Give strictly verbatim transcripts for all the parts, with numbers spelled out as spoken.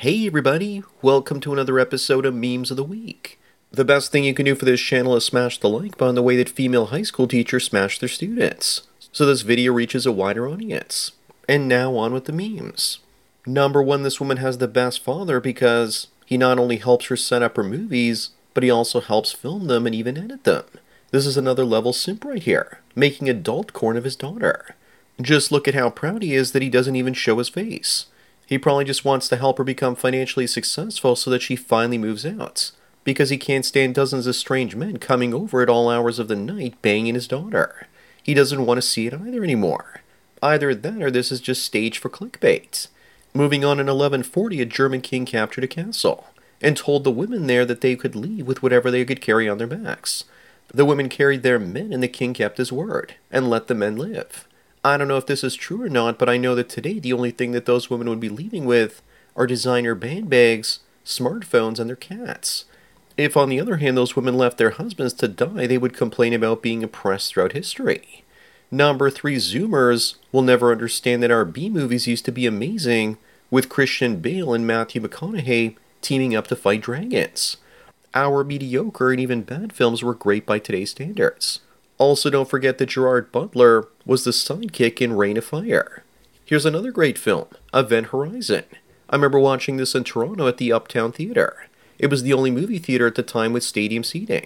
Hey everybody, welcome to another episode of Memes of the Week. The best thing you can do for this channel is smash the like button the way that female high school teachers smash their students, so this video reaches a wider audience. And now on with the memes. Number one, this woman has the best father because he not only helps her set up her movies, but he also helps film them and even edit them. This is another level simp right here, making adult corn of his daughter. Just look at how proud he is that he doesn't even show his face. He probably just wants to help her become financially successful so that she finally moves out, because he can't stand dozens of strange men coming over at all hours of the night banging his daughter. He doesn't want to see it either anymore. Either that or this is just staged for clickbait. Moving on, in eleven forty, a German king captured a castle and told the women there that they could leave with whatever they could carry on their backs. The women carried their men and the king kept his word and let the men live. I don't know if this is true or not, but I know that today the only thing that those women would be leaving with are designer handbags, smartphones, and their cats. If, on the other hand, those women left their husbands to die, they would complain about being oppressed throughout history. Number three, Zoomers will never understand that our B-movies used to be amazing, with Christian Bale and Matthew McConaughey teaming up to fight dragons. Our mediocre and even bad films were great by today's standards. Also, don't forget that Gerard Butler was the sidekick in Reign of Fire. Here's another great film, Event Horizon. I remember watching this in Toronto at the Uptown Theatre. It was the only movie theater at the time with stadium seating.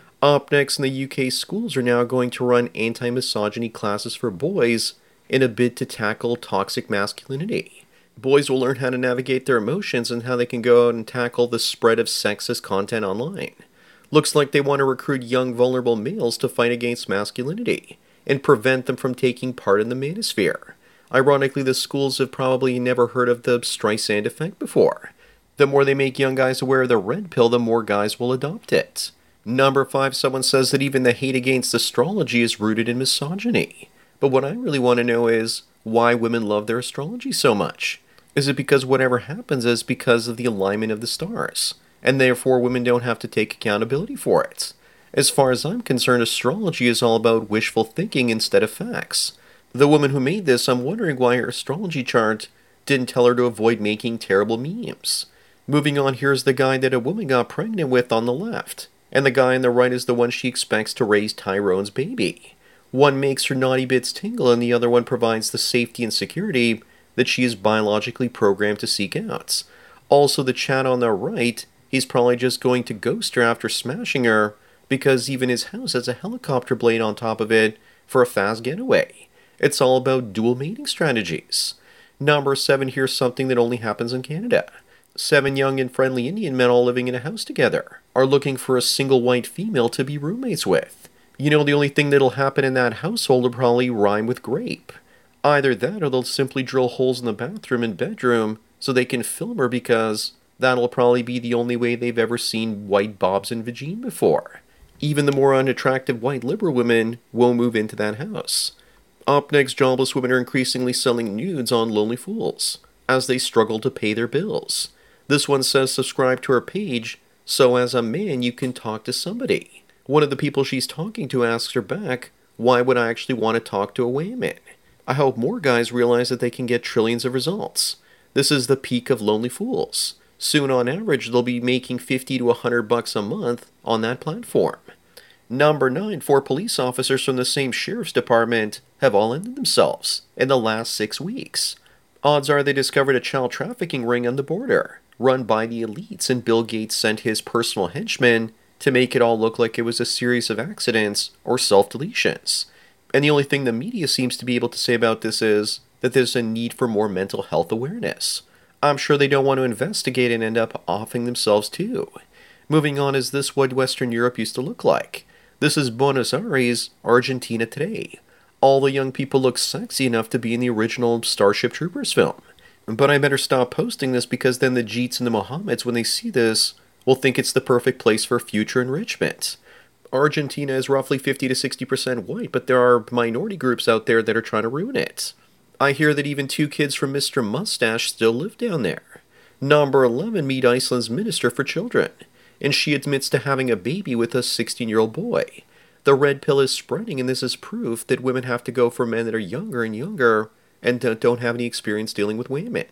Up next, in the U K, schools are now going to run anti-misogyny classes for boys in a bid to tackle toxic masculinity. Boys will learn how to navigate their emotions and how they can go out and tackle the spread of sexist content online. Looks like they want to recruit young, vulnerable males to fight against masculinity and prevent them from taking part in the manosphere. Ironically, the schools have probably never heard of the Streisand effect before. The more they make young guys aware of the red pill, the more guys will adopt it. Number five, someone says that even the hate against astrology is rooted in misogyny. But what I really want to know is why women love their astrology so much. Is it because whatever happens is because of the alignment of the stars, and therefore women don't have to take accountability for it? As far as I'm concerned, astrology is all about wishful thinking instead of facts. The woman who made this, I'm wondering why her astrology chart didn't tell her to avoid making terrible memes. Moving on, here's the guy that a woman got pregnant with on the left, and the guy on the right is the one she expects to raise Tyrone's baby. One makes her naughty bits tingle, and the other one provides the safety and security that she is biologically programmed to seek out. Also, the chat on the right, he's probably just going to ghost her after smashing her, because even his house has a helicopter blade on top of it for a fast getaway. It's all about dual mating strategies. Number seven, here's something that only happens in Canada. Seven young and friendly Indian men all living in a house together are looking for a single white female to be roommates with. You know, the only thing that'll happen in that household will probably rhyme with grape. Either that or they'll simply drill holes in the bathroom and bedroom so they can film her, because that'll probably be the only way they've ever seen white bobs and vagine before. Even the more unattractive white liberal women will move into that house. Up next, jobless women are increasingly selling nudes on Lonely Fools as they struggle to pay their bills. This one says subscribe to her page so as a man you can talk to somebody. One of the people she's talking to asks her back, why would I actually want to talk to a woman? I hope more guys realize that they can get trillions of results. This is the peak of Lonely Fools. Soon, on average, they'll be making fifty to one hundred bucks a month on that platform. Number nine, four police officers from the same sheriff's department have all ended themselves in the last six weeks. Odds are they discovered a child trafficking ring on the border, run by the elites, and Bill Gates sent his personal henchmen to make it all look like it was a series of accidents or self-deletions. And the only thing the media seems to be able to say about this is that there's a need for more mental health awareness. I'm sure they don't want to investigate and end up offing themselves too. Moving on, is this what Western Europe used to look like? This is Buenos Aires, Argentina today. All the young people look sexy enough to be in the original Starship Troopers film. But I better stop posting this, because then the Jeets and the Mohammeds, when they see this, will think it's the perfect place for future enrichment. Argentina is roughly fifty to sixty percent white, but there are minority groups out there that are trying to ruin it. I hear that even two kids from Mister Mustache still live down there. Number eleven, meet Iceland's Minister for Children, and she admits to having a baby with a sixteen-year-old boy. The red pill is spreading, and this is proof that women have to go for men that are younger and younger and don't have any experience dealing with women.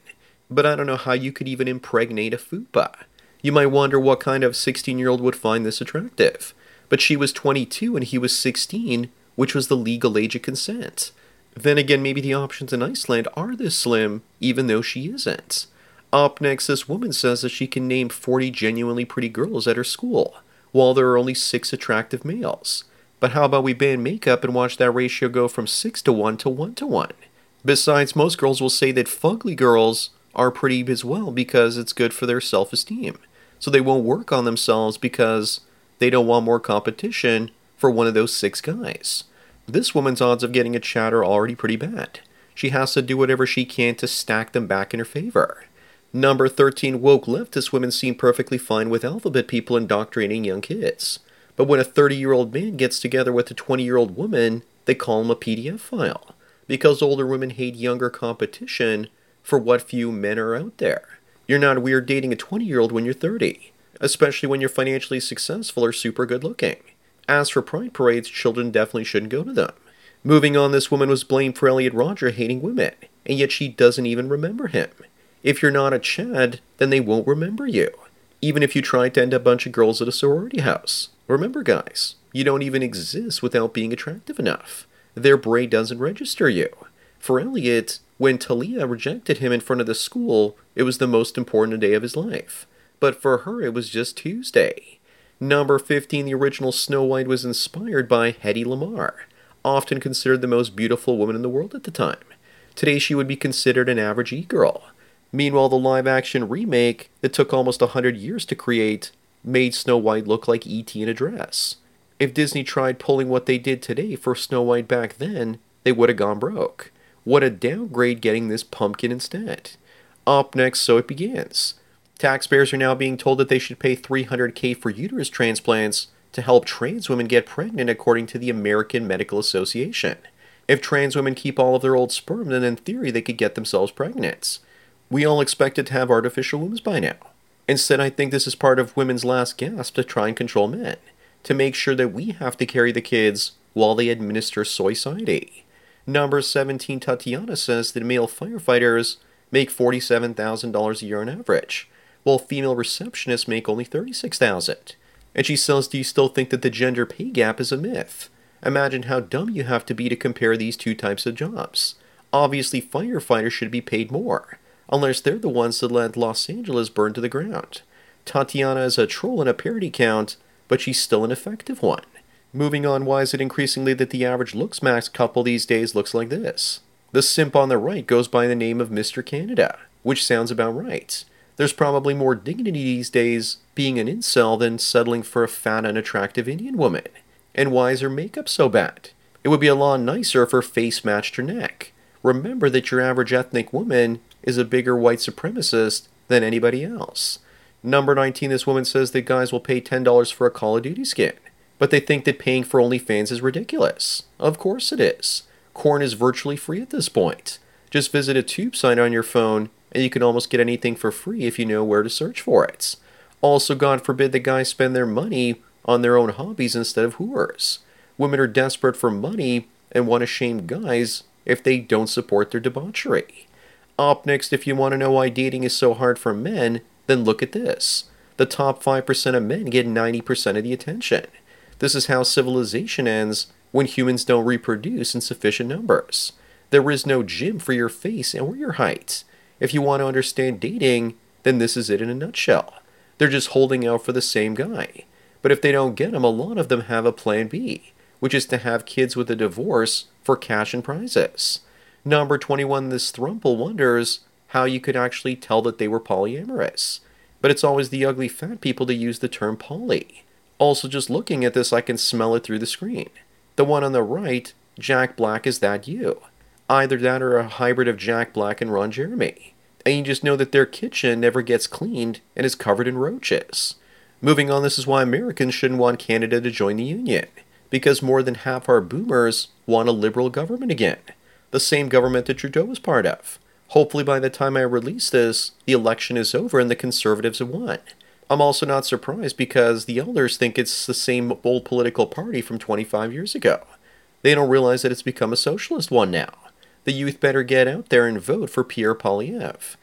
But I don't know how you could even impregnate a fupa. You might wonder what kind of sixteen-year-old would find this attractive. But she was twenty-two and he was sixteen, which was the legal age of consent. Then again, maybe the options in Iceland are this slim, even though she isn't. Up next, this woman says that she can name forty genuinely pretty girls at her school, while there are only six attractive males. But how about we ban makeup and watch that ratio go from six to one to one to one? Besides, most girls will say that fugly girls are pretty as well because it's good for their self-esteem. So they won't work on themselves because they don't want more competition for one of those six guys. This woman's odds of getting a chat are already pretty bad. She has to do whatever she can to stack them back in her favor. Number thirteen, woke leftist women seem perfectly fine with alphabet people indoctrinating young kids. But when a thirty-year-old man gets together with a twenty-year-old woman, they call him a P D F file. Because older women hate younger competition for what few men are out there. You're not weird dating a twenty-year-old when you're thirty, especially when you're financially successful or super good looking. As for pride parades, children definitely shouldn't go to them. Moving on, this woman was blamed for Elliot Rodger hating women, and yet she doesn't even remember him. If you're not a Chad, then they won't remember you, even if you tried to end a bunch of girls at a sorority house. Remember, guys, you don't even exist without being attractive enough. Their brain doesn't register you. For Elliot, when Talia rejected him in front of the school, it was the most important day of his life. But for her, it was just Tuesday. Number fifteen, the original Snow White was inspired by Hedy Lamarr, often considered the most beautiful woman in the world at the time. Today, she would be considered an average e-girl. Meanwhile, the live-action remake that took almost one hundred years to create made Snow White look like E T in a dress. If Disney tried pulling what they did today for Snow White back then, they would have gone broke. What a downgrade getting this pumpkin instead. Up next, So It Begins. Taxpayers are now being told that they should pay three hundred thousand dollars for uterus transplants to help trans women get pregnant, according to the American Medical Association. If trans women keep all of their old sperm, then in theory they could get themselves pregnant. We all expected to have artificial wombs by now. Instead, I think this is part of women's last gasp to try and control men, to make sure that we have to carry the kids while they administer Soy-Side. Number seventeen, Tatiana says that male firefighters make forty-seven thousand dollars a year on average, while female receptionists make only thirty-six thousand dollars. And she says, do you still think that the gender pay gap is a myth? Imagine how dumb you have to be to compare these two types of jobs. Obviously, firefighters should be paid more, unless they're the ones that let Los Angeles burn to the ground. Tatiana is a troll in a parody count, but she's still an effective one. Moving on, why is it increasingly that the average looks max couple these days looks like this? The simp on the right goes by the name of Mister Canada, which sounds about right. There's probably more dignity these days being an incel than settling for a fat, unattractive Indian woman. And why is her makeup so bad? It would be a lot nicer if her face matched her neck. Remember that your average ethnic woman is a bigger white supremacist than anybody else. Number nineteen, this woman says that guys will pay ten dollars for a Call of Duty skin, but they think that paying for OnlyFans is ridiculous. Of course it is. Corn is virtually free at this point. Just visit a tube site on your phone, and you can almost get anything for free if you know where to search for it. Also, God forbid that guys spend their money on their own hobbies instead of whores. Women are desperate for money and want to shame guys if they don't support their debauchery. Up next, if you want to know why dating is so hard for men, then look at this. The top five percent of men get ninety percent of the attention. This is how civilization ends when humans don't reproduce in sufficient numbers. There is no gym for your face or your height. If you want to understand dating, then this is it in a nutshell. They're just holding out for the same guy. But if they don't get him, a lot of them have a plan B, which is to have kids with a divorce for cash and prizes. Number twenty-one, this thrumple wonders how you could actually tell that they were polyamorous. But it's always the ugly fat people that use the term poly. Also, just looking at this, I can smell it through the screen. The one on the right, Jack Black, is that you? Either that or a hybrid of Jack Black and Ron Jeremy. And you just know that their kitchen never gets cleaned and is covered in roaches. Moving on, this is why Americans shouldn't want Canada to join the Union. Because more than half our boomers want a liberal government again. The same government that Trudeau was part of. Hopefully by the time I release this, the election is over and the Conservatives have won. I'm also not surprised because the elders think it's the same old political party from twenty-five years ago. They don't realize that it's become a socialist one now. The youth better get out there and vote for Pierre Poilievre.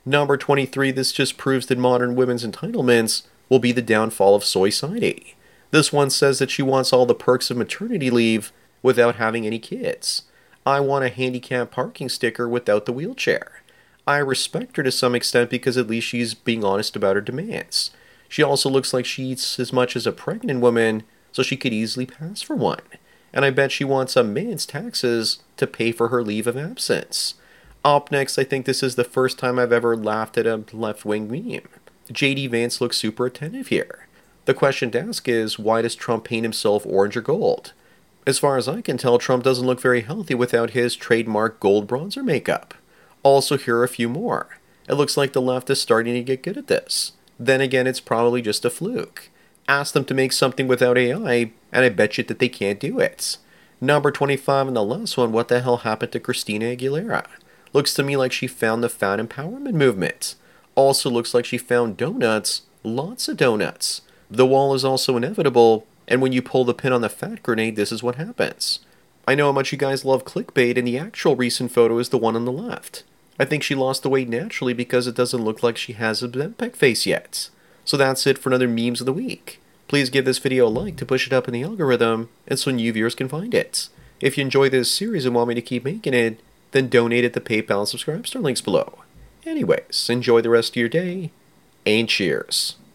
Number twenty-three, this just proves that modern women's entitlements will be the downfall of Soy-Sidey. This one says that she wants all the perks of maternity leave without having any kids. I want a handicap parking sticker without the wheelchair. I respect her to some extent because at least she's being honest about her demands. She also looks like she eats as much as a pregnant woman, so she could easily pass for one. And I bet she wants a man's taxes to pay for her leave of absence. Up next, I think this is the first time I've ever laughed at a left-wing meme. J D Vance looks super attentive here. The question to ask is, why does Trump paint himself orange or gold? As far as I can tell, Trump doesn't look very healthy without his trademark gold bronzer makeup. Also, here are a few more. It looks like the left is starting to get good at this. Then again, it's probably just a fluke. Ask them to make something without A I, and I bet you that they can't do it. Number twenty-five and the last one, what the hell happened to Christina Aguilera? Looks to me like she found the fat empowerment movement. Also looks like she found donuts, lots of donuts. The wall is also inevitable, and when you pull the pin on the fat grenade, this is what happens. I know how much you guys love clickbait, and the actual recent photo is the one on the left. I think she lost the weight naturally because it doesn't look like she has a Ozempic face yet. So that's it for another Memes of the Week. Please give this video a like to push it up in the algorithm, and so new viewers can find it. If you enjoy this series and want me to keep making it, then donate at the PayPal and Subscribestar links below. Anyways, enjoy the rest of your day, and cheers.